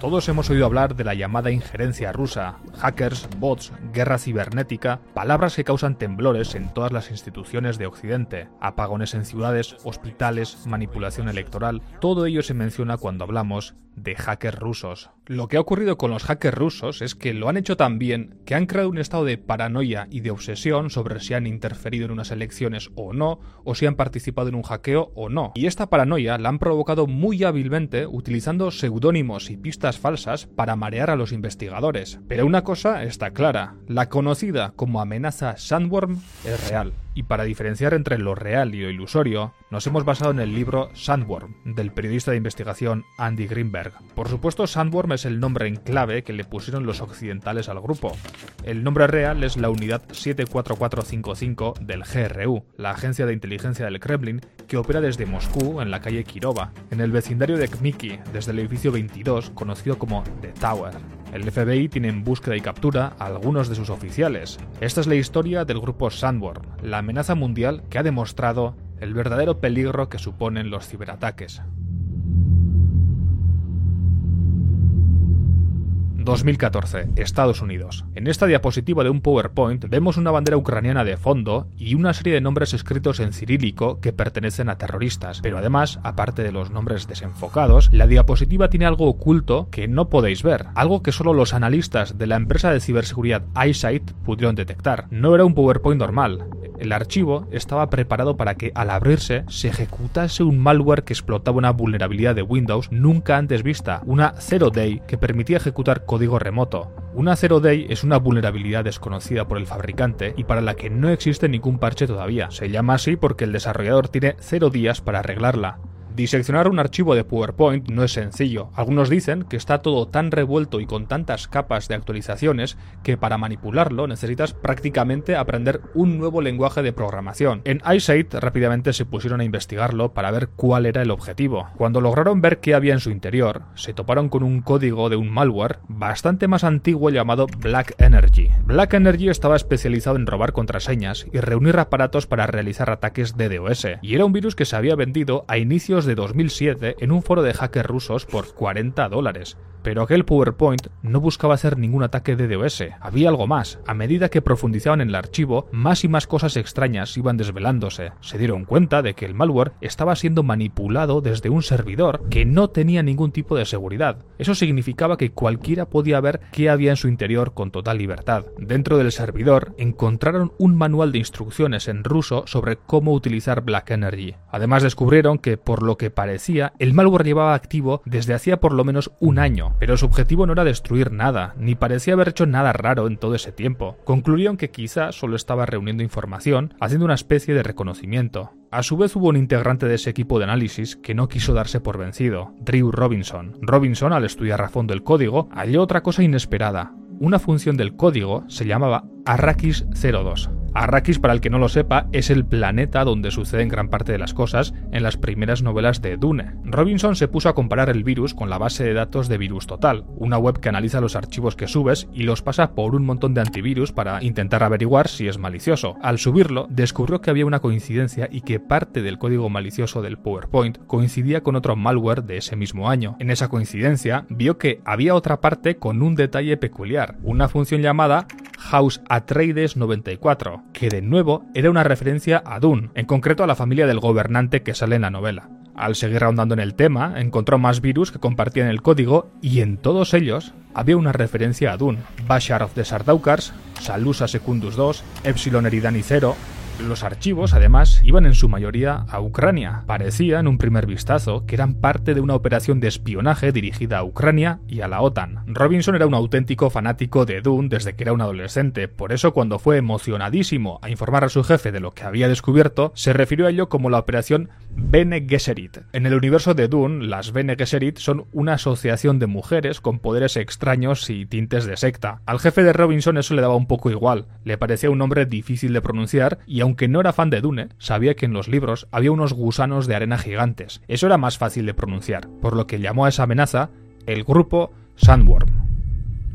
Todos hemos oído hablar de la llamada injerencia rusa, hackers, bots, guerra cibernética, palabras que causan temblores en todas las instituciones de Occidente, apagones en ciudades, hospitales, manipulación electoral, todo ello se menciona cuando hablamos de hackers rusos. Lo que ha ocurrido con los hackers rusos es que lo han hecho tan bien que han creado un estado de paranoia y de obsesión sobre si han interferido en unas elecciones o no, o si han participado en un hackeo o no. Y esta paranoia la han provocado muy hábilmente utilizando seudónimos y pistas falsas para marear a los investigadores. Pero una cosa está clara, la conocida como amenaza Sandworm es real. Y para diferenciar entre lo real y lo ilusorio, nos hemos basado en el libro Sandworm, del periodista de investigación Andy Greenberg. Por supuesto, Sandworm es el nombre en clave que le pusieron los occidentales al grupo. El nombre real es la Unidad 74455 del GRU, la agencia de inteligencia del Kremlin, que opera desde Moscú en la calle Kirova, en el vecindario de Kmiki, desde el edificio 22, conocido como The Tower. El FBI tiene en búsqueda y captura a algunos de sus oficiales. Esta es la historia del grupo Sandworm, la amenaza mundial que ha demostrado el verdadero peligro que suponen los ciberataques. 2014, Estados Unidos. En esta diapositiva de un PowerPoint vemos una bandera ucraniana de fondo y una serie de nombres escritos en cirílico que pertenecen a terroristas, pero además, aparte de los nombres desenfocados, la diapositiva tiene algo oculto que no podéis ver, algo que solo los analistas de la empresa de ciberseguridad Eyesight pudieron detectar. No era un PowerPoint normal. El archivo estaba preparado para que, al abrirse, se ejecutase un malware que explotaba una vulnerabilidad de Windows nunca antes vista, una Zero Day que permitía ejecutar código remoto. Una Zero Day es una vulnerabilidad desconocida por el fabricante y para la que no existe ningún parche todavía. Se llama así porque el desarrollador tiene 0 días para arreglarla. Diseccionar un archivo de PowerPoint no es sencillo. Algunos dicen que está todo tan revuelto y con tantas capas de actualizaciones que para manipularlo necesitas prácticamente aprender un nuevo lenguaje de programación. En Eyesight rápidamente se pusieron a investigarlo para ver cuál era el objetivo. Cuando lograron ver qué había en su interior, se toparon con un código de un malware bastante más antiguo llamado Black Energy. Black Energy estaba especializado en robar contraseñas y reunir aparatos para realizar ataques DDoS, y era un virus que se había vendido a inicios de 2007 en un foro de hackers rusos por $40. Pero aquel PowerPoint no buscaba hacer ningún ataque DDoS, había algo más. A medida que profundizaban en el archivo, más y más cosas extrañas iban desvelándose. Se dieron cuenta de que el malware estaba siendo manipulado desde un servidor que no tenía ningún tipo de seguridad. Eso significaba que cualquiera podía ver qué había en su interior con total libertad. Dentro del servidor encontraron un manual de instrucciones en ruso sobre cómo utilizar Black Energy. Además descubrieron que, por lo que parecía, el malware llevaba activo desde hacía por lo menos un año. Pero su objetivo no era destruir nada, ni parecía haber hecho nada raro en todo ese tiempo. Concluyeron que quizá solo estaba reuniendo información, haciendo una especie de reconocimiento. A su vez hubo un integrante de ese equipo de análisis que no quiso darse por vencido, Drew Robinson. Robinson, al estudiar a fondo el código, halló otra cosa inesperada. Una función del código se llamaba Arrakis 02. Arrakis, para el que no lo sepa, es el planeta donde suceden gran parte de las cosas en las primeras novelas de Dune. Robinson se puso a comparar el virus con la base de datos de VirusTotal, una web que analiza los archivos que subes y los pasa por un montón de antivirus para intentar averiguar si es malicioso. Al subirlo, descubrió que había una coincidencia y que parte del código malicioso del PowerPoint coincidía con otro malware de ese mismo año. En esa coincidencia, vio que había otra parte con un detalle peculiar, una función llamada House Atreides 94, que de nuevo era una referencia a Dune, en concreto a la familia del gobernante que sale en la novela. Al seguir ahondando en el tema, encontró más virus que compartían el código y en todos ellos había una referencia a Dune, Bashar of the Sardaukars, Salusa Secundus II, Epsilon Eridani 0... Los archivos, además, iban en su mayoría a Ucrania. Parecía, en un primer vistazo, que eran parte de una operación de espionaje dirigida a Ucrania y a la OTAN. Robinson era un auténtico fanático de Dune desde que era un adolescente, por eso cuando fue emocionadísimo a informar a su jefe de lo que había descubierto, se refirió a ello como la operación Bene Gesserit. En el universo de Dune, las Bene Gesserit son una asociación de mujeres con poderes extraños y tintes de secta. Al jefe de Robinson eso le daba un poco igual, le parecía un nombre difícil de pronunciar y aunque no era fan de Dune, sabía que en los libros había unos gusanos de arena gigantes. Eso era más fácil de pronunciar, por lo que llamó a esa amenaza el grupo Sandworm.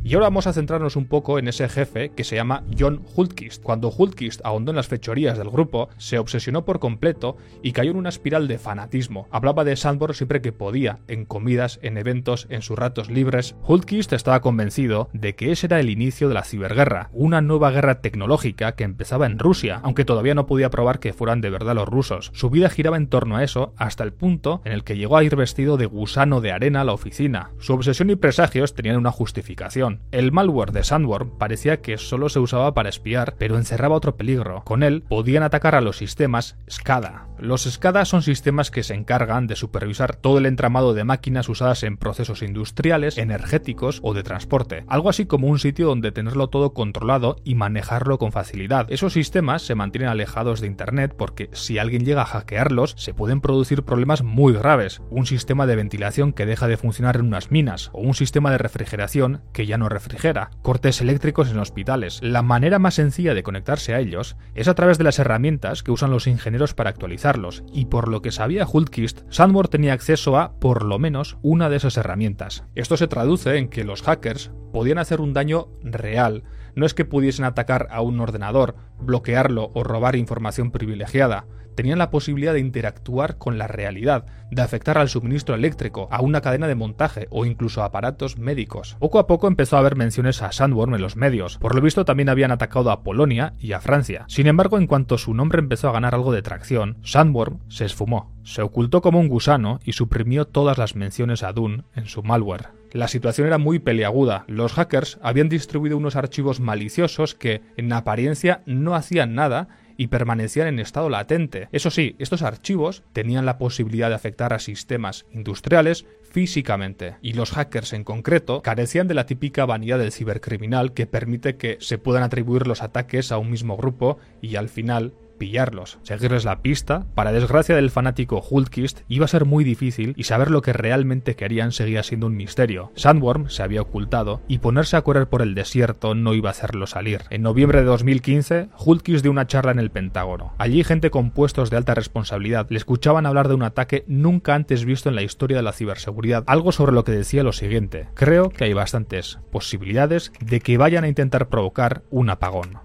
Y ahora vamos a centrarnos un poco en ese jefe que se llama John Hultquist. Cuando Hultquist ahondó en las fechorías del grupo, se obsesionó por completo y cayó en una espiral de fanatismo. Hablaba de Sandborg siempre que podía, en comidas, en eventos, en sus ratos libres. Hultquist estaba convencido de que ese era el inicio de la ciberguerra, una nueva guerra tecnológica que empezaba en Rusia, aunque todavía no podía probar que fueran de verdad los rusos. Su vida giraba en torno a eso hasta el punto en el que llegó a ir vestido de gusano de arena a la oficina. Su obsesión y presagios tenían una justificación. El malware de Sandborg parecía que solo se usaba para espiar, pero encerraba otro peligro. Con él podían atacar a los sistemas SCADA. Los SCADA son sistemas que se encargan de supervisar todo el entramado de máquinas usadas en procesos industriales, energéticos o de transporte. Algo así como un sitio donde tenerlo todo controlado y manejarlo con facilidad. Esos sistemas se mantienen alejados de Internet porque si alguien llega a hackearlos, se pueden producir problemas muy graves. Un sistema de ventilación que deja de funcionar en unas minas o un sistema de refrigeración que ya no refrigera, cortes eléctricos en hospitales. La manera más sencilla de conectarse a ellos es a través de las herramientas que usan los ingenieros para actualizarlos, y por lo que sabía Hultquist, Sandborg tenía acceso a, por lo menos, una de esas herramientas. Esto se traduce en que los hackers podían hacer un daño real. No es que pudiesen atacar a un ordenador, bloquearlo o robar información privilegiada. Tenían la posibilidad de interactuar con la realidad, de afectar al suministro eléctrico, a una cadena de montaje o incluso a aparatos médicos. Poco a poco empezó a haber menciones a Sandborg en los medios. Por lo visto también habían atacado a Polonia y a Francia. Sin embargo, en cuanto su nombre empezó a ganar algo de tracción, Sandborg se esfumó. Se ocultó como un gusano y suprimió todas las menciones a Dune en su malware. La situación era muy peliaguda. Los hackers habían distribuido unos archivos maliciosos que, en apariencia, no hacían nada y permanecían en estado latente. Eso sí, estos archivos tenían la posibilidad de afectar a sistemas industriales físicamente, y los hackers en concreto carecían de la típica vanidad del cibercriminal que permite que se puedan atribuir los ataques a un mismo grupo y al final pillarlos, seguirles la pista. Para desgracia del fanático Hultquist, iba a ser muy difícil y saber lo que realmente querían seguía siendo un misterio. Sandworm se había ocultado y ponerse a correr por el desierto no iba a hacerlo salir. En noviembre de 2015, Hultquist dio una charla en el Pentágono. Allí gente con puestos de alta responsabilidad le escuchaban hablar de un ataque nunca antes visto en la historia de la ciberseguridad, algo sobre lo que decía lo siguiente: creo que hay bastantes posibilidades de que vayan a intentar provocar un apagón.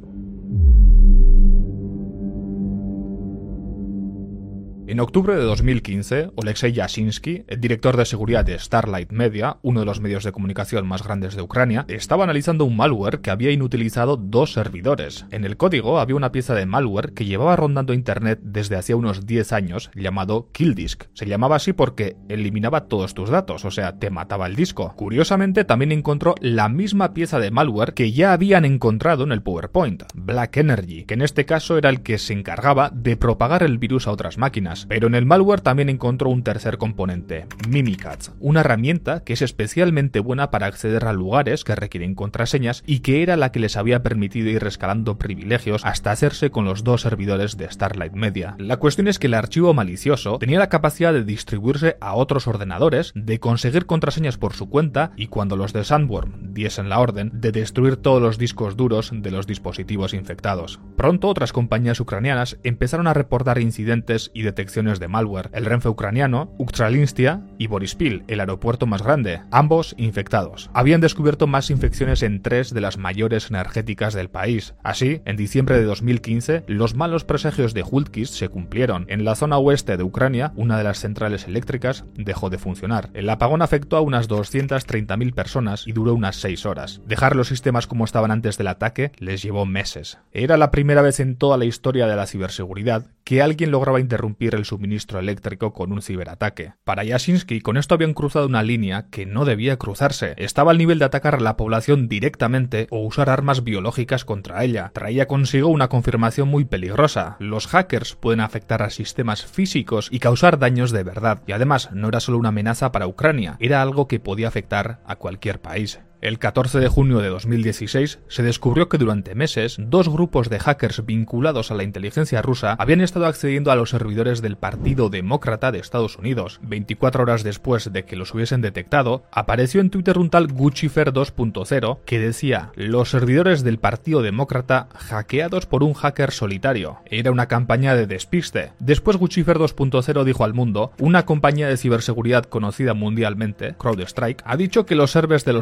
En octubre de 2015, Oleksiy Yashinsky, el director de seguridad de Starlight Media, uno de los medios de comunicación más grandes de Ucrania, estaba analizando un malware que había inutilizado 2 servidores. En el código había una pieza de malware que llevaba rondando Internet desde hacía unos 10 años, llamado Killdisk. Se llamaba así porque eliminaba todos tus datos, o sea, te mataba el disco. Curiosamente, también encontró la misma pieza de malware que ya habían encontrado en el PowerPoint, Black Energy, que en este caso era el que se encargaba de propagar el virus a otras máquinas. Pero en el malware también encontró un tercer componente, Mimikatz, una herramienta que es especialmente buena para acceder a lugares que requieren contraseñas y que era la que les había permitido ir escalando privilegios hasta hacerse con los 2 servidores de Starlight Media. La cuestión es que el archivo malicioso tenía la capacidad de distribuirse a otros ordenadores, de conseguir contraseñas por su cuenta y, cuando los de Sandworm diesen la orden, de destruir todos los discos duros de los dispositivos infectados. Pronto otras compañías ucranianas empezaron a reportar incidentes y detecciones de malware: el Renfe ucraniano, Uktralinstia y Borispil, el aeropuerto más grande, ambos infectados. Habían descubierto más infecciones en 3 de las mayores energéticas del país. Así, en diciembre de 2015, los malos presagios de Hultquist se cumplieron. En la zona oeste de Ucrania, una de las centrales eléctricas dejó de funcionar. El apagón afectó a unas 230.000 personas y duró unas 6 horas. Dejar los sistemas como estaban antes del ataque les llevó meses. Era la primera vez en toda la historia de la ciberseguridad que alguien lograba interrumpir el suministro eléctrico con un ciberataque. Para Yashinsky, con esto habían cruzado una línea que no debía cruzarse. Estaba al nivel de atacar a la población directamente o usar armas biológicas contra ella. Traía consigo una confirmación muy peligrosa. Los hackers pueden afectar a sistemas físicos y causar daños de verdad. Y además, no era solo una amenaza para Ucrania, era algo que podía afectar a cualquier país. El 14 de junio de 2016 se descubrió que durante meses 2 grupos de hackers vinculados a la inteligencia rusa habían estado accediendo a los servidores del Partido Demócrata de Estados Unidos. 24 horas después de que los hubiesen detectado, apareció en Twitter un tal Guccifer 2.0 que decía: los servidores del Partido Demócrata hackeados por un hacker solitario. Era una campaña de despiste. Después Guccifer 2.0 dijo al mundo: una compañía de ciberseguridad conocida mundialmente, CrowdStrike, ha dicho que los servers de los demócratas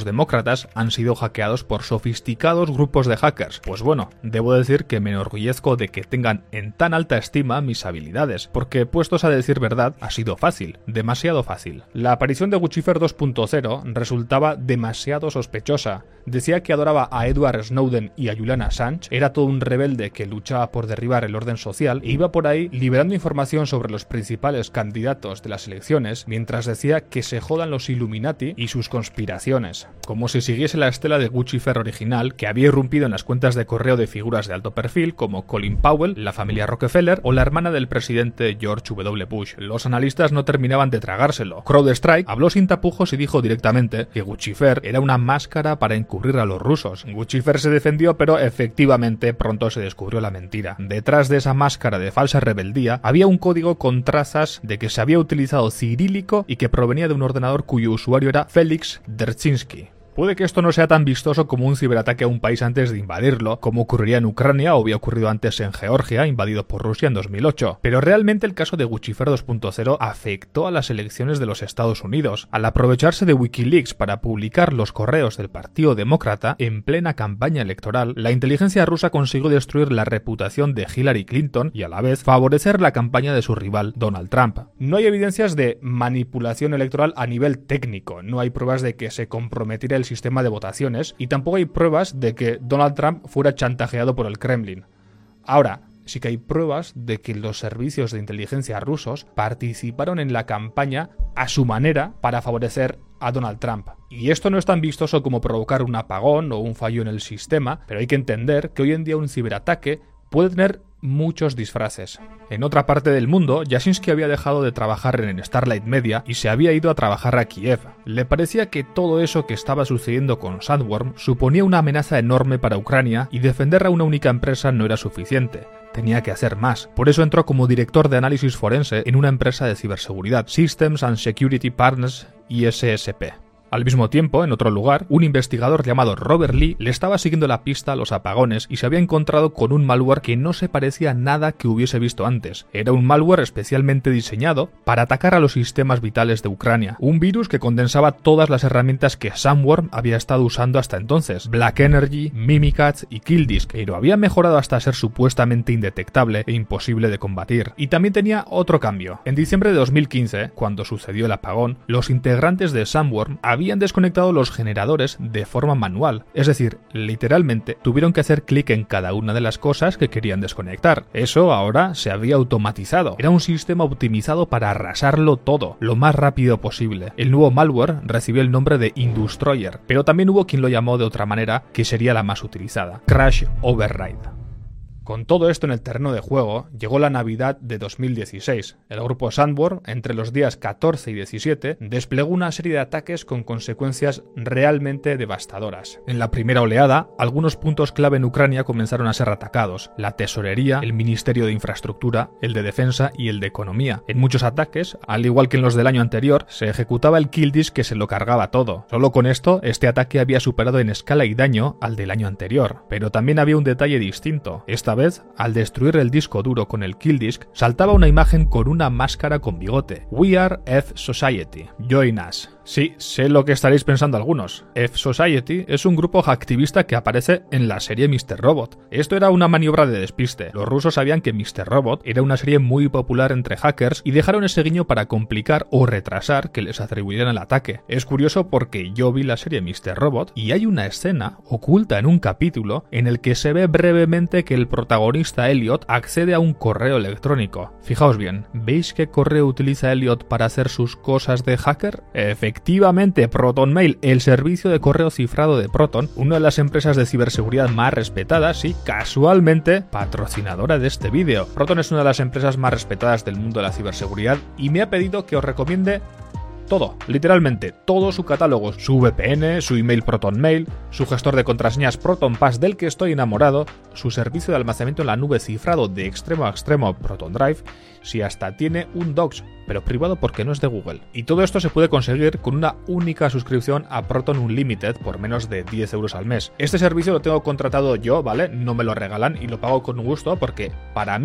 demócratas han sido hackeados por sofisticados grupos de hackers. Pues bueno, debo decir que me enorgullezco de que tengan en tan alta estima mis habilidades, porque puestos a decir verdad, ha sido fácil, demasiado fácil. La aparición de Guccifer 2.0 resultaba demasiado sospechosa. Decía que adoraba a Edward Snowden y a Julian Assange, era todo un rebelde que luchaba por derribar el orden social e iba por ahí liberando información sobre los principales candidatos de las elecciones, mientras decía que se jodan los Illuminati y sus conspiraciones, como si siguiese la estela de Guccifer original, que había irrumpido en las cuentas de correo de figuras de alto perfil como Colin Powell, la familia Rockefeller o la hermana del presidente George W. Bush. Los analistas no terminaban de tragárselo. CrowdStrike habló sin tapujos y dijo directamente que Guccifer era una máscara para encubrir a los rusos. Guccifer se defendió, pero efectivamente pronto se descubrió la mentira. Detrás de esa máscara de falsa rebeldía había un código con trazas de que se había utilizado cirílico y que provenía de un ordenador cuyo usuario era Felix Dzerzhinsky. Puede que esto no sea tan vistoso como un ciberataque a un país antes de invadirlo, como ocurriría en Ucrania o había ocurrido antes en Georgia, invadido por Rusia en 2008. Pero realmente el caso de Guccifer 2.0 afectó a las elecciones de los Estados Unidos, al aprovecharse de Wikileaks para publicar los correos del Partido Demócrata en plena campaña electoral. La inteligencia rusa consiguió destruir la reputación de Hillary Clinton y a la vez favorecer la campaña de su rival Donald Trump. No hay evidencias de manipulación electoral a nivel técnico, no hay pruebas de que se comprometiera el sistema de votaciones y tampoco hay pruebas de que Donald Trump fuera chantajeado por el Kremlin. Ahora, sí que hay pruebas de que los servicios de inteligencia rusos participaron en la campaña a su manera para favorecer a Donald Trump. Y esto no es tan vistoso como provocar un apagón o un fallo en el sistema, pero hay que entender que hoy en día un ciberataque puede tener muchos disfraces. En otra parte del mundo, Jasinski había dejado de trabajar en Starlight Media y se había ido a trabajar a Kiev. Le parecía que todo eso que estaba sucediendo con Sandworm suponía una amenaza enorme para Ucrania y defender a una única empresa no era suficiente. Tenía que hacer más. Por eso entró como director de análisis forense en una empresa de ciberseguridad, Systems and Security Partners ISSP. Al mismo tiempo, en otro lugar, un investigador llamado Robert Lee le estaba siguiendo la pista a los apagones y se había encontrado con un malware que no se parecía a nada que hubiese visto antes. Era un malware especialmente diseñado para atacar a los sistemas vitales de Ucrania. Un virus que condensaba todas las herramientas que Sandworm había estado usando hasta entonces: Black Energy, Mimikatz y Killdisk, pero había mejorado hasta ser supuestamente indetectable e imposible de combatir. Y también tenía otro cambio. En diciembre de 2015, cuando sucedió el apagón, los integrantes de Sandworm habían desconectado los generadores de forma manual, es decir, literalmente tuvieron que hacer clic en cada una de las cosas que querían desconectar. Eso ahora se había automatizado. Era un sistema optimizado para arrasarlo todo, lo más rápido posible. El nuevo malware recibió el nombre de Industroyer, pero también hubo quien lo llamó de otra manera, que sería la más utilizada: Crash Override. Con todo esto en el terreno de juego, llegó la Navidad de 2016. El grupo Sandworm, entre los días 14 y 17, desplegó una serie de ataques con consecuencias realmente devastadoras. En la primera oleada, algunos puntos clave en Ucrania comenzaron a ser atacados: la tesorería, el Ministerio de Infraestructura, el de Defensa y el de Economía. En muchos ataques, al igual que en los del año anterior, se ejecutaba el Killdisk que se lo cargaba todo. Solo con esto, este ataque había superado en escala y daño al del año anterior. Pero también había un detalle distinto. Esta vez, al destruir el disco duro con el Killdisk, saltaba una imagen con una máscara con bigote. We are F-Society. Join us. Sí, sé lo que estaréis pensando algunos. F-Society es un grupo hacktivista que aparece en la serie Mr. Robot. Esto era una maniobra de despiste. Los rusos sabían que Mr. Robot era una serie muy popular entre hackers y dejaron ese guiño para complicar o retrasar que les atribuyeran el ataque. Es curioso porque yo vi la serie Mr. Robot y hay una escena oculta en un capítulo en el que se ve brevemente que el protagonista Elliot accede a un correo electrónico. Fijaos bien, ¿veis qué correo utiliza Elliot para hacer sus cosas de hacker? Efectivamente, ProtonMail, el servicio de correo cifrado de Proton, una de las empresas de ciberseguridad más respetadas y, casualmente, patrocinadora de este vídeo. Proton es una de las empresas más respetadas del mundo de la ciberseguridad y me ha pedido que os recomiende todo, literalmente, todo su catálogo, su VPN, su email ProtonMail, su gestor de contraseñas ProtonPass del que estoy enamorado, su servicio de almacenamiento en la nube cifrado de extremo a extremo ProtonDrive, si hasta tiene un Docs, pero privado porque no es de Google. Y todo esto se puede conseguir con una única suscripción a Proton Unlimited por menos de 10 euros al mes. Este servicio lo tengo contratado yo, ¿vale? No me lo regalan y lo pago con gusto porque, para mí,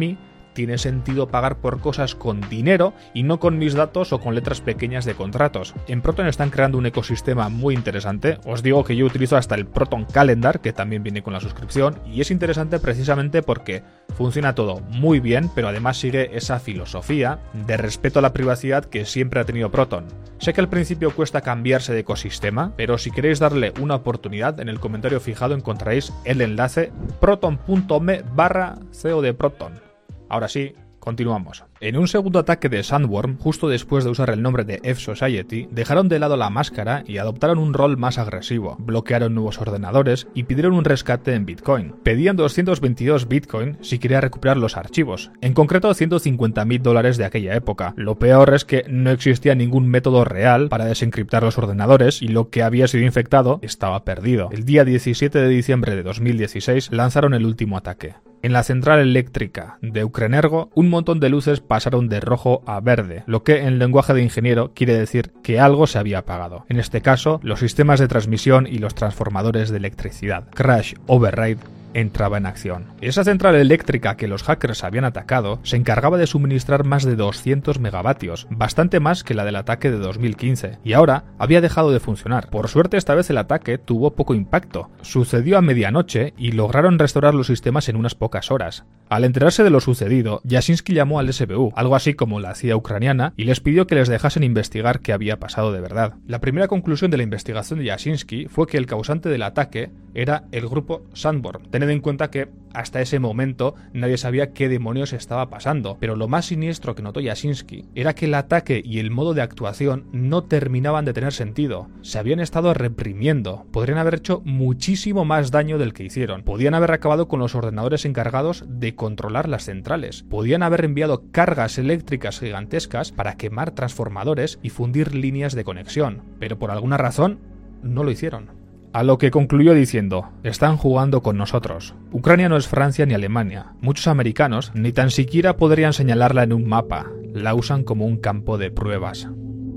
tiene sentido pagar por cosas con dinero y no con mis datos o con letras pequeñas de contratos. En Proton están creando un ecosistema muy interesante. Os digo que yo utilizo hasta el Proton Calendar, que también viene con la suscripción, y es interesante precisamente porque funciona todo muy bien, pero además sigue esa filosofía de respeto a la privacidad que siempre ha tenido Proton. Sé que al principio cuesta cambiarse de ecosistema, pero si queréis darle una oportunidad, en el comentario fijado encontraréis el enlace proton.me/CEO de Proton. Ahora sí, continuamos. En un segundo ataque de Sandworm, justo después de usar el nombre de F-Society, dejaron de lado la máscara y adoptaron un rol más agresivo. Bloquearon nuevos ordenadores y pidieron un rescate en Bitcoin. Pedían 222 Bitcoin si quería recuperar los archivos, en concreto $150.000 de aquella época. Lo peor es que no existía ningún método real para desencriptar los ordenadores y lo que había sido infectado estaba perdido. El día 17 de diciembre de 2016 lanzaron el último ataque. En la central eléctrica de Ukrenergo, un montón de luces pasaron de rojo a verde, lo que en lenguaje de ingeniero quiere decir que algo se había apagado. En este caso, los sistemas de transmisión y los transformadores de electricidad. Crash Override entraba en acción. Esa central eléctrica que los hackers habían atacado se encargaba de suministrar más de 200 megavatios, bastante más que la del ataque de 2015, y ahora había dejado de funcionar. Por suerte esta vez el ataque tuvo poco impacto. Sucedió a medianoche y lograron restaurar los sistemas en unas pocas horas. Al enterarse de lo sucedido, Yashinsky llamó al SBU, algo así como la CIA ucraniana, y les pidió que les dejasen investigar qué había pasado de verdad. La primera conclusión de la investigación de Yashinsky fue que el causante del ataque era el grupo Sandworm. Tened en cuenta que hasta ese momento nadie sabía qué demonios estaba pasando, pero lo más siniestro que notó Yashinsky era que el ataque y el modo de actuación no terminaban de tener sentido. Se habían estado reprimiendo, podrían haber hecho muchísimo más daño del que hicieron, podían haber acabado con los ordenadores encargados de controlar las centrales, podían haber enviado cargas eléctricas gigantescas para quemar transformadores y fundir líneas de conexión, pero por alguna razón no lo hicieron. A lo que concluyó diciendo: están jugando con nosotros. Ucrania no es Francia ni Alemania. Muchos americanos ni tan siquiera podrían señalarla en un mapa. La usan como un campo de pruebas.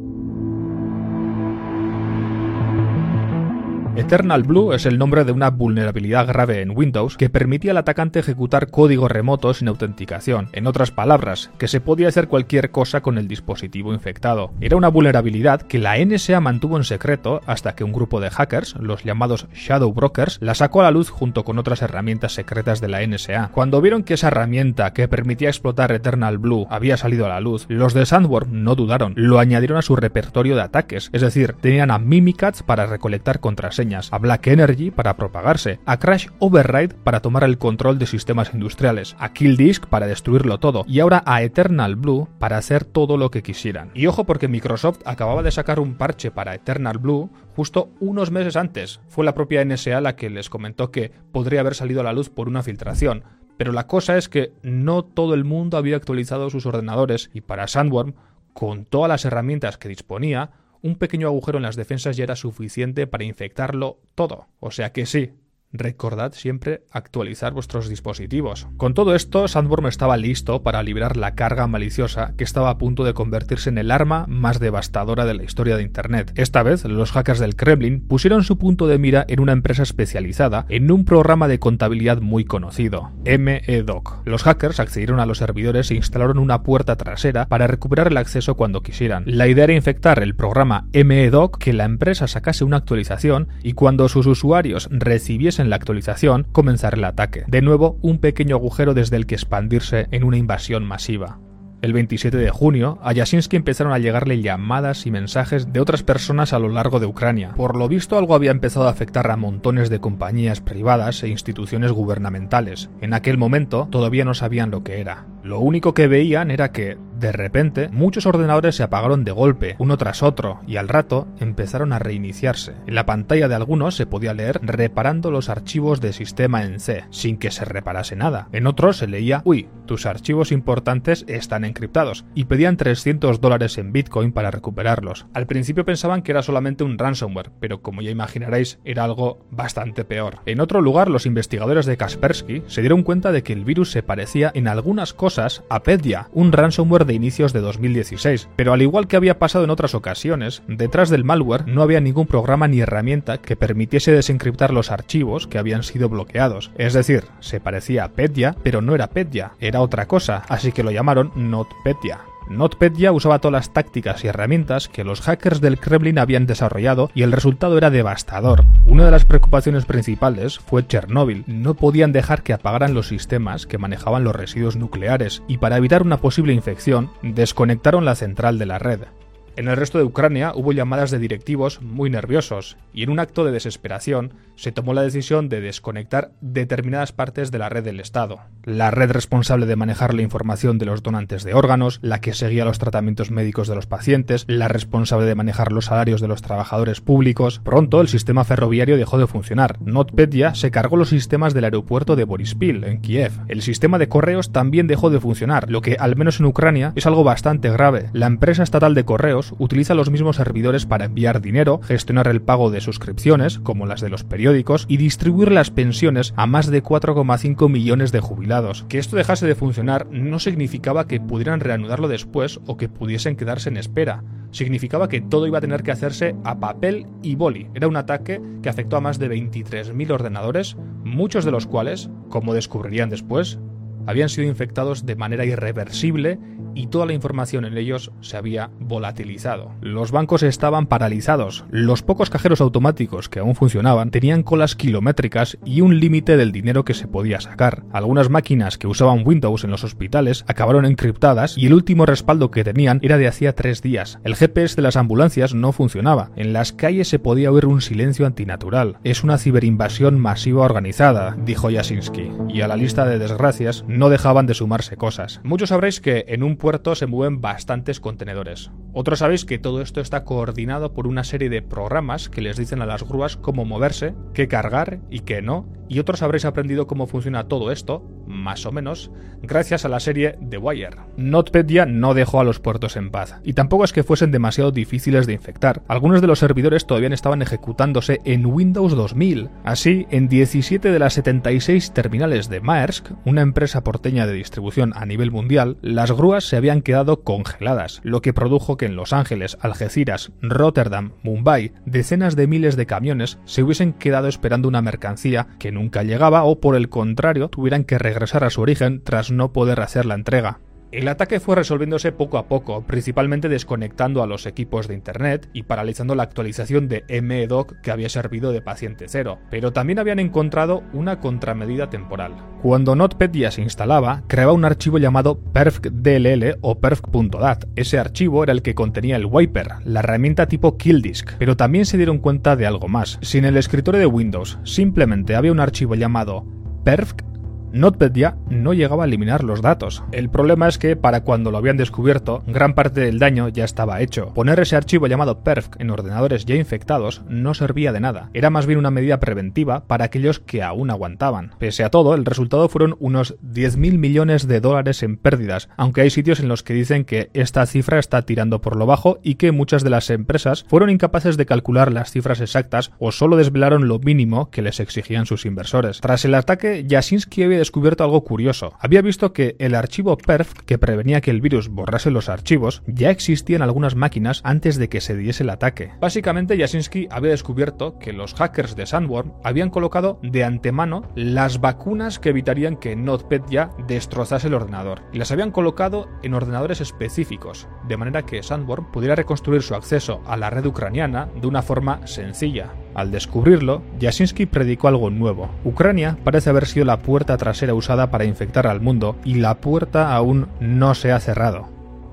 Eternal Blue es el nombre de una vulnerabilidad grave en Windows que permitía al atacante ejecutar código remoto sin autenticación. En otras palabras, que se podía hacer cualquier cosa con el dispositivo infectado. Era una vulnerabilidad que la NSA mantuvo en secreto hasta que un grupo de hackers, los llamados Shadow Brokers, la sacó a la luz junto con otras herramientas secretas de la NSA. Cuando vieron que esa herramienta que permitía explotar Eternal Blue había salido a la luz, los de Sandworm no dudaron, lo añadieron a su repertorio de ataques, es decir, tenían a Mimikatz para recolectar contraseñas, a Black Energy para propagarse, a Crash Override para tomar el control de sistemas industriales, a Killdisk para destruirlo todo y ahora a Eternal Blue para hacer todo lo que quisieran. Y ojo, porque Microsoft acababa de sacar un parche para Eternal Blue justo unos meses antes. Fue la propia NSA la que les comentó que podría haber salido a la luz por una filtración. Pero la cosa es que no todo el mundo había actualizado sus ordenadores y para Sandworm, con todas las herramientas que disponía, un pequeño agujero en las defensas ya era suficiente para infectarlo todo. O sea que sí, recordad siempre actualizar vuestros dispositivos. Con todo esto, Sandworm estaba listo para librar la carga maliciosa que estaba a punto de convertirse en el arma más devastadora de la historia de Internet. Esta vez, los hackers del Kremlin pusieron su punto de mira en una empresa especializada en un programa de contabilidad muy conocido, MEDOC. Los hackers accedieron a los servidores e instalaron una puerta trasera para recuperar el acceso cuando quisieran. La idea era infectar el programa MEDOC, que la empresa sacase una actualización y cuando sus usuarios recibiesen la actualización, comenzar el ataque. De nuevo, un pequeño agujero desde el que expandirse en una invasión masiva. El 27 de junio, a Yashinsky empezaron a llegarle llamadas y mensajes de otras personas a lo largo de Ucrania. Por lo visto, algo había empezado a afectar a montones de compañías privadas e instituciones gubernamentales. En aquel momento, todavía no sabían lo que era. Lo único que veían era que, de repente, muchos ordenadores se apagaron de golpe, uno tras otro, y al rato empezaron a reiniciarse. En la pantalla de algunos se podía leer reparando los archivos de sistema en C, sin que se reparase nada. En otros se leía: uy, tus archivos importantes están encriptados, y pedían $300 en Bitcoin para recuperarlos. Al principio pensaban que era solamente un ransomware, pero como ya imaginaréis, era algo bastante peor. En otro lugar, los investigadores de Kaspersky se dieron cuenta de que el virus se parecía en algunas cosas cosas a Petya, un ransomware de inicios de 2016. Pero al igual que había pasado en otras ocasiones, detrás del malware no había ningún programa ni herramienta que permitiese desencriptar los archivos que habían sido bloqueados. Es decir, se parecía a Petya, pero no era Petya, era otra cosa, así que lo llamaron NotPetya. NotPetya usaba todas las tácticas y herramientas que los hackers del Kremlin habían desarrollado y el resultado era devastador. Una de las preocupaciones principales fue Chernóbil. No podían dejar que apagaran los sistemas que manejaban los residuos nucleares y para evitar una posible infección desconectaron la central de la red. En el resto de Ucrania hubo llamadas de directivos muy nerviosos y en un acto de desesperación se tomó la decisión de desconectar determinadas partes de la red del Estado. La red responsable de manejar la información de los donantes de órganos, la que seguía los tratamientos médicos de los pacientes, la responsable de manejar los salarios de los trabajadores públicos. Pronto el sistema ferroviario dejó de funcionar. NotPetya se cargó los sistemas del aeropuerto de Borispil, en Kiev. El sistema de correos también dejó de funcionar, lo que al menos en Ucrania es algo bastante grave. La empresa estatal de correos utiliza los mismos servidores para enviar dinero, gestionar el pago de suscripciones, como las de los periódicos, y distribuir las pensiones a más de 4,5 millones de jubilados. Que esto dejase de funcionar no significaba que pudieran reanudarlo después o que pudiesen quedarse en espera. Significaba que todo iba a tener que hacerse a papel y boli. Era un ataque que afectó a más de 23.000 ordenadores, muchos de los cuales, como descubrirían después, habían sido infectados de manera irreversible y toda la información en ellos se había volatilizado. Los bancos estaban paralizados, los pocos cajeros automáticos que aún funcionaban tenían colas kilométricas y un límite del dinero que se podía sacar. Algunas máquinas que usaban Windows en los hospitales acabaron encriptadas y el último respaldo que tenían era de hacía 3 días. El GPS de las ambulancias no funcionaba. En las calles se podía oír un silencio antinatural. Es una ciberinvasión masiva organizada, dijo Jasinski, y a la lista de desgracias no dejaban de sumarse cosas. Muchos sabréis que en un puerto se mueven bastantes contenedores. Otros sabéis que todo esto está coordinado por una serie de programas que les dicen a las grúas cómo moverse, qué cargar y qué no. Y otros habréis aprendido cómo funciona todo esto, más o menos, gracias a la serie The Wire. NotPetya no dejó a los puertos en paz, y tampoco es que fuesen demasiado difíciles de infectar. Algunos de los servidores todavía estaban ejecutándose en Windows 2000. Así, en 17 de las 76 terminales de Maersk, una empresa porteña de distribución a nivel mundial, las grúas se habían quedado congeladas, lo que produjo que en Los Ángeles, Algeciras, Rotterdam, Mumbai, decenas de miles de camiones se hubiesen quedado esperando una mercancía que nunca llegaba o, por el contrario, tuvieran que regresar a su origen tras no poder hacer la entrega. El ataque fue resolviéndose poco a poco, principalmente desconectando a los equipos de internet y paralizando la actualización de MEDOC que había servido de paciente cero, pero también habían encontrado una contramedida temporal. Cuando NotPetya se instalaba, creaba un archivo llamado perfc.dll o perf.dat. Ese archivo era el que contenía el wiper, la herramienta tipo Killdisk, pero también se dieron cuenta de algo más. Si en el escritorio de Windows simplemente había un archivo llamado perf, NotPetya no llegaba a eliminar los datos. El problema es que, para cuando lo habían descubierto, gran parte del daño ya estaba hecho. Poner ese archivo llamado perf en ordenadores ya infectados no servía de nada. Era más bien una medida preventiva para aquellos que aún aguantaban. Pese a todo, el resultado fueron unos 10.000 millones de dólares en pérdidas, aunque hay sitios en los que dicen que esta cifra está tirando por lo bajo y que muchas de las empresas fueron incapaces de calcular las cifras exactas o solo desvelaron lo mínimo que les exigían sus inversores. Tras el ataque, Jasinski había descubierto algo curioso. Había visto que el archivo perf, que prevenía que el virus borrase los archivos, ya existía en algunas máquinas antes de que se diese el ataque. Básicamente, Jasinski había descubierto que los hackers de Sandworm habían colocado de antemano las vacunas que evitarían que NotPetya destrozase el ordenador, y las habían colocado en ordenadores específicos, de manera que Sandworm pudiera reconstruir su acceso a la red ucraniana de una forma sencilla. Al descubrirlo, Jasinski predicó algo nuevo. Ucrania parece haber sido la puerta trasera usada para infectar al mundo, y la puerta aún no se ha cerrado.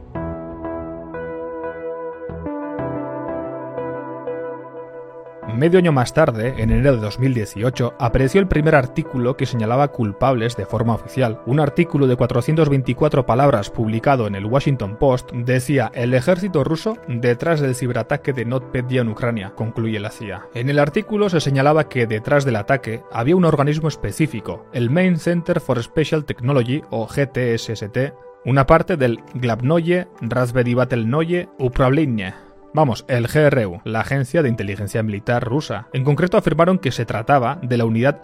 Medio año más tarde, en enero de 2018, apareció el primer artículo que señalaba culpables de forma oficial. Un artículo de 424 palabras publicado en el Washington Post decía: el ejército ruso detrás del ciberataque de NotPetya en Ucrania, concluye la CIA. En el artículo se señalaba que detrás del ataque había un organismo específico, el Main Center for Special Technology, o GTSST, una parte del Glavnoye Razvedivatelnoye Upravlenie. Vamos, el GRU, la Agencia de Inteligencia Militar rusa. En concreto afirmaron que se trataba de la unidad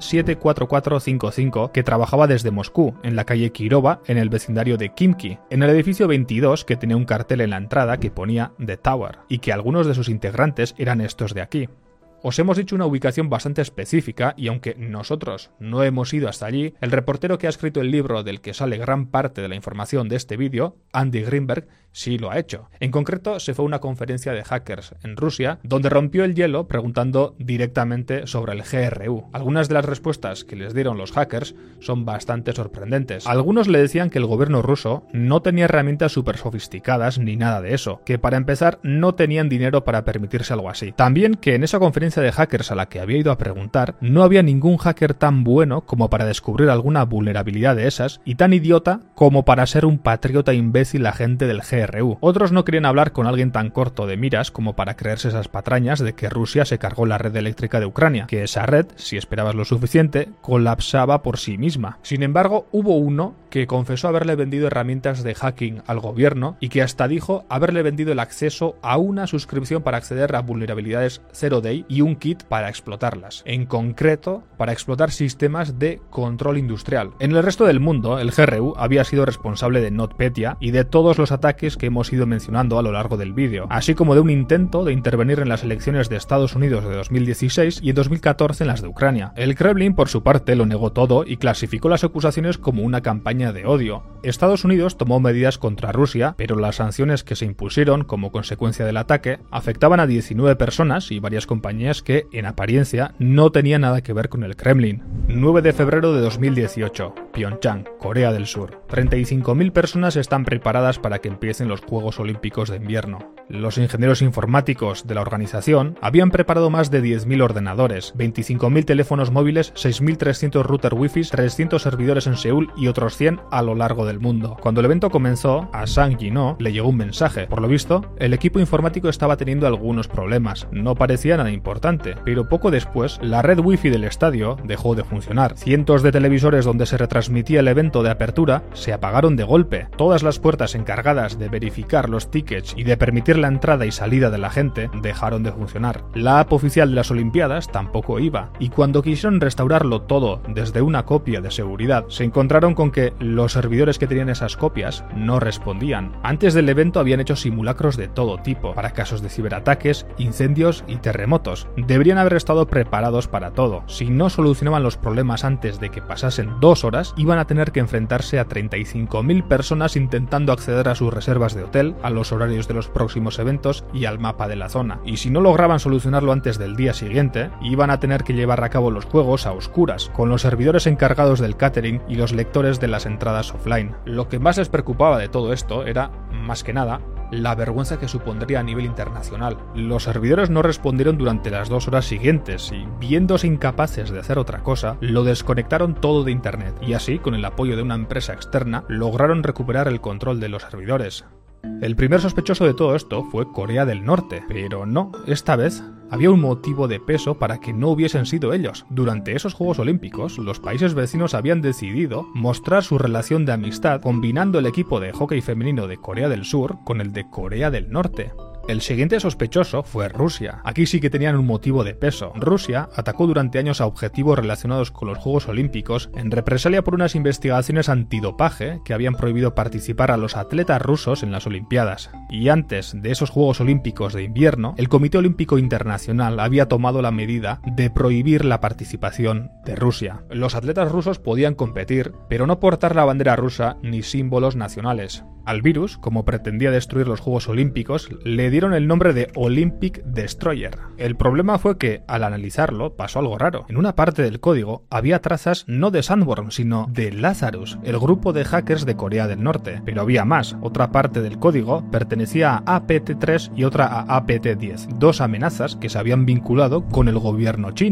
74455 que trabajaba desde Moscú, en la calle Kirova, en el vecindario de Khimki, en el edificio 22 que tenía un cartel en la entrada que ponía The Tower, y que algunos de sus integrantes eran estos de aquí. Os hemos dicho una ubicación bastante específica y aunque nosotros no hemos ido hasta allí, el reportero que ha escrito el libro del que sale gran parte de la información de este vídeo, Andy Greenberg, sí lo ha hecho. En concreto, se fue a una conferencia de hackers en Rusia, donde rompió el hielo preguntando directamente sobre el GRU. Algunas de las respuestas que les dieron los hackers son bastante sorprendentes. Algunos le decían que el gobierno ruso no tenía herramientas súper sofisticadas ni nada de eso, que para empezar no tenían dinero para permitirse algo así. También que en esa conferencia de hackers a la que había ido a preguntar, no había ningún hacker tan bueno como para descubrir alguna vulnerabilidad de esas y tan idiota como para ser un patriota imbécil agente del GRU. Otros no querían hablar con alguien tan corto de miras como para creerse esas patrañas de que Rusia se cargó la red eléctrica de Ucrania, que esa red, si esperabas lo suficiente, colapsaba por sí misma. Sin embargo, hubo uno que confesó haberle vendido herramientas de hacking al gobierno y que hasta dijo haberle vendido el acceso a una suscripción para acceder a vulnerabilidades Zero Day y un kit para explotarlas, en concreto para explotar sistemas de control industrial. En el resto del mundo, el GRU había sido responsable de NotPetya y de todos los ataques que hemos ido mencionando a lo largo del vídeo, así como de un intento de intervenir en las elecciones de Estados Unidos de 2016 y en 2014 en las de Ucrania. El Kremlin, por su parte, lo negó todo y clasificó las acusaciones como una campaña de odio. Estados Unidos tomó medidas contra Rusia, pero las sanciones que se impusieron como consecuencia del ataque afectaban a 19 personas y varias compañías que, en apariencia, no tenían nada que ver con el Kremlin. 9 de febrero de 2018, Pyeongchang, Corea del Sur. 35.000 personas están preparadas para que empiecen los Juegos Olímpicos de invierno. Los ingenieros informáticos de la organización habían preparado más de 10.000 ordenadores, 25.000 teléfonos móviles, 6.300 routers wifi, 300 servidores en Seúl y otros 100 a lo largo del mundo. Cuando el evento comenzó, a Sang Yino le llegó un mensaje. Por lo visto, el equipo informático estaba teniendo algunos problemas. No parecía nada importante, pero poco después, la red wifi del estadio dejó de funcionar. Cientos de televisores donde se retransmitía el evento de apertura se apagaron de golpe. Todas las puertas encargadas de verificar los tickets y de permitir la entrada y salida de la gente dejaron de funcionar. La app oficial de las Olimpiadas tampoco iba, y cuando quisieron restaurarlo todo desde una copia de seguridad, se encontraron con que los servidores que tenían esas copias no respondían. Antes del evento habían hecho simulacros de todo tipo, para casos de ciberataques, incendios y terremotos. Deberían haber estado preparados para todo. Si no solucionaban los problemas antes de que pasasen 2 horas, iban a tener que enfrentarse a 35.000 personas intentando acceder a sus reservas de hotel, a los horarios de los próximos eventos y al mapa de la zona. Y si no lograban solucionarlo antes del día siguiente, iban a tener que llevar a cabo los juegos a oscuras, con los servidores encargados del catering y los lectores de las entradas offline. Lo que más les preocupaba de todo esto era, más que nada, la vergüenza que supondría a nivel internacional. Los servidores no respondieron durante las 2 horas siguientes y, viéndose incapaces de hacer otra cosa, lo desconectaron todo de internet y así, con el apoyo de una empresa externa, lograron recuperar el control de los servidores. El primer sospechoso de todo esto fue Corea del Norte, pero no, esta vez había un motivo de peso para que no hubiesen sido ellos. Durante esos Juegos Olímpicos, los países vecinos habían decidido mostrar su relación de amistad combinando el equipo de hockey femenino de Corea del Sur con el de Corea del Norte. El siguiente sospechoso fue Rusia. Aquí sí que tenían un motivo de peso. Rusia atacó durante años a objetivos relacionados con los Juegos Olímpicos en represalia por unas investigaciones antidopaje que habían prohibido participar a los atletas rusos en las Olimpiadas. Y antes de esos Juegos Olímpicos de invierno, el Comité Olímpico Internacional había tomado la medida de prohibir la participación de Rusia. Los atletas rusos podían competir, pero no portar la bandera rusa ni símbolos nacionales. Al virus, como pretendía destruir los Juegos Olímpicos, le dieron el nombre de Olympic Destroyer. El problema fue que, al analizarlo, pasó algo raro. En una parte del código había trazas no de Sandworm, sino de Lazarus, el grupo de hackers de Corea del Norte. Pero había más. Otra parte del código pertenecía a APT3 y otra a APT10, 2 amenazas que se habían vinculado con el gobierno chino.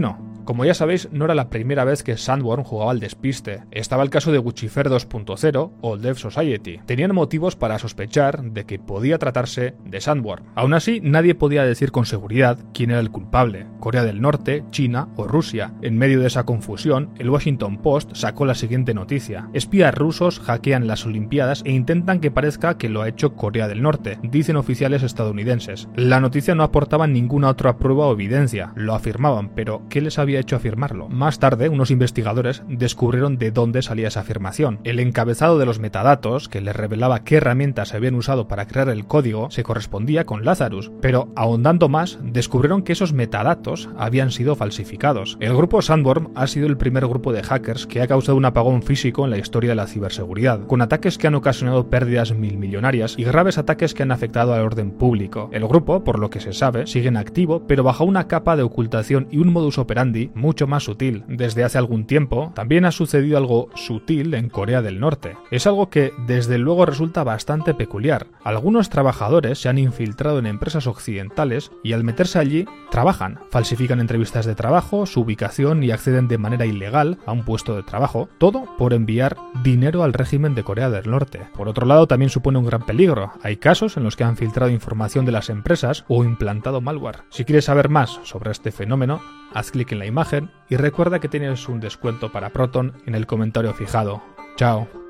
Como ya sabéis, no era la primera vez que Sandworm jugaba al despiste. Estaba el caso de Guccifer 2.0 o Dev Society. Tenían motivos para sospechar de que podía tratarse de Sandworm. Aún así, nadie podía decir con seguridad quién era el culpable: Corea del Norte, China o Rusia. En medio de esa confusión, el Washington Post sacó la siguiente noticia: espías rusos hackean las Olimpiadas e intentan que parezca que lo ha hecho Corea del Norte, dicen oficiales estadounidenses. La noticia no aportaba ninguna otra prueba o evidencia, lo afirmaban, pero ¿qué les había hecho afirmarlo? Más tarde, unos investigadores descubrieron de dónde salía esa afirmación. El encabezado de los metadatos, que les revelaba qué herramientas se habían usado para crear el código, se correspondía con Lazarus, pero ahondando más, descubrieron que esos metadatos habían sido falsificados. El grupo Sandworm ha sido el primer grupo de hackers que ha causado un apagón físico en la historia de la ciberseguridad, con ataques que han ocasionado pérdidas millonarias y graves ataques que han afectado al orden público. El grupo, por lo que se sabe, sigue en activo, pero bajo una capa de ocultación y un modus operandi mucho más sutil. Desde hace algún tiempo, también ha sucedido algo sutil en Corea del Norte. Es algo que, desde luego, resulta bastante peculiar. Algunos trabajadores se han infiltrado en empresas occidentales y al meterse allí, trabajan, falsifican entrevistas de trabajo, su ubicación y acceden de manera ilegal a un puesto de trabajo, todo por enviar dinero al régimen de Corea del Norte. Por otro lado, también supone un gran peligro. Hay casos en los que han filtrado información de las empresas o implantado malware. Si quieres saber más sobre este fenómeno, haz clic en la imagen y recuerda que tienes un descuento para Proton en el comentario fijado. ¡Chao!